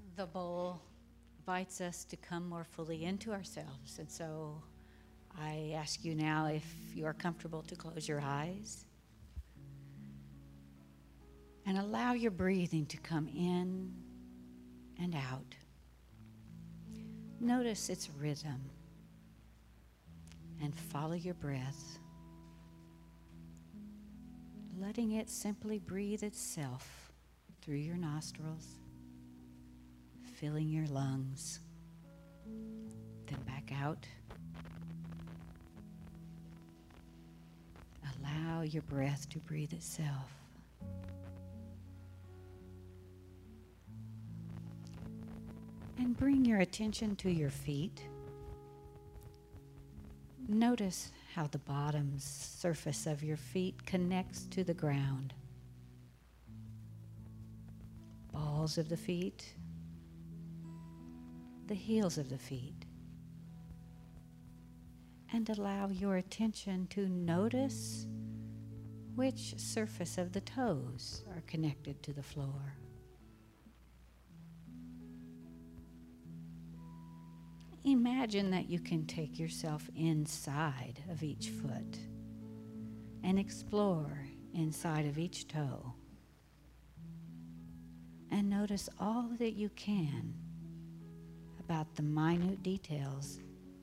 The bowl invites us to come more fully into ourselves. And so I ask you now, if you are comfortable, to close your eyes and allow your breathing to come in and out. Notice its rhythm and follow your breath, letting it simply breathe itself through your nostrils, filling your lungs, then back out. Allow your breath to breathe itself. And bring your attention to your feet. Notice how the bottom surface of your feet connects to the ground. Balls of the feet, the heels of the feet. And allow your attention to notice which surface of the toes are connected to the floor. Imagine that you can take yourself inside of each foot and explore inside of each toe. And notice all that you can about the minute details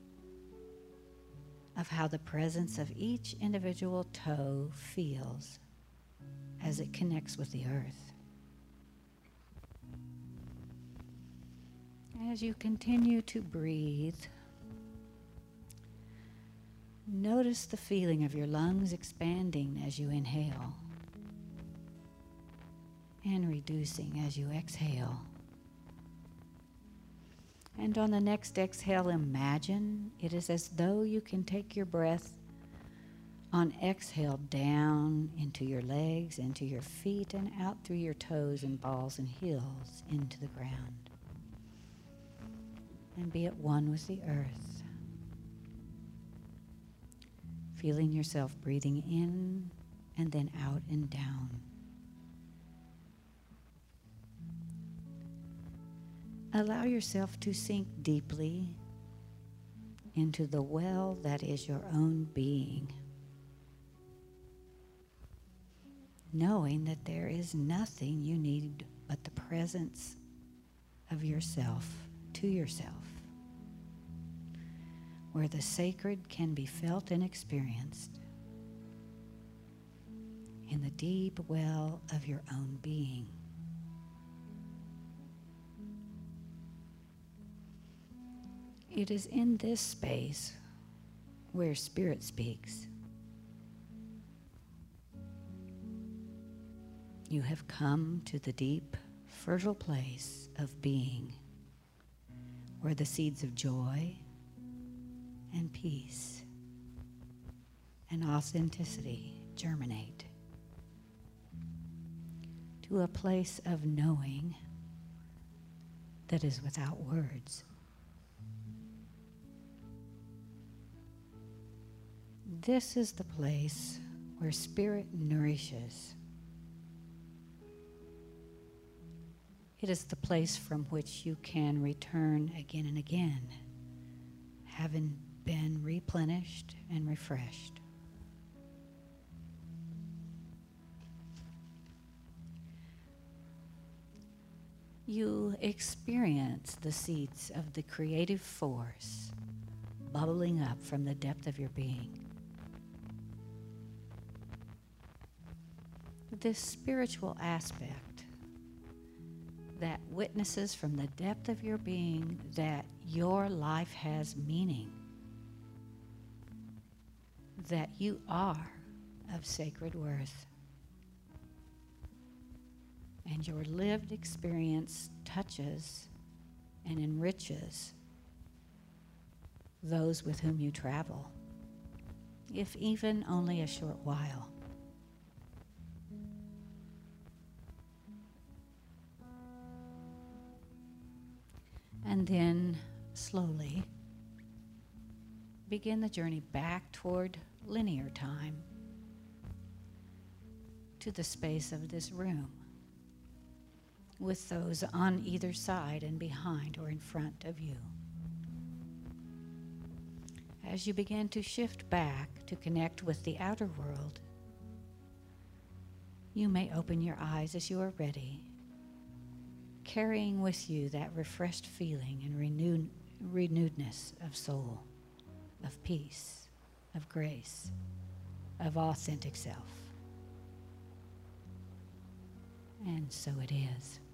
of how the presence of each individual toe feels as it connects with the earth. As you continue to breathe, notice the feeling of your lungs expanding as you inhale and reducing as you exhale. And on the next exhale, imagine it is as though you can take your breath on exhale down into your legs, into your feet, and out through your toes and balls and heels into the ground. And be at one with the earth. Feeling yourself breathing in and then out and down. Allow yourself to sink deeply into the well that is your own being, knowing that there is nothing you need but the presence of yourself to yourself, where the sacred can be felt and experienced in the deep well of your own being. It is in this space where Spirit speaks. You have come to the deep, fertile place of being, where the seeds of joy and peace and authenticity germinate, to a place of knowing that is without words. This is the place where Spirit nourishes. It is the place from which you can return again and again, having been replenished and refreshed. You experience the seeds of the creative force bubbling up from the depth of your being. This spiritual aspect that witnesses from the depth of your being that your life has meaning, that you are of sacred worth, and your lived experience touches and enriches those with whom you travel, if even only a short while. And then slowly begin the journey back toward linear time, to the space of this room, with those on either side and behind or in front of you. As you begin to shift back to connect with the outer world, you may open your eyes as you are ready, carrying with you that refreshed feeling and renewedness of soul, of peace, of grace, of authentic self. And so it is.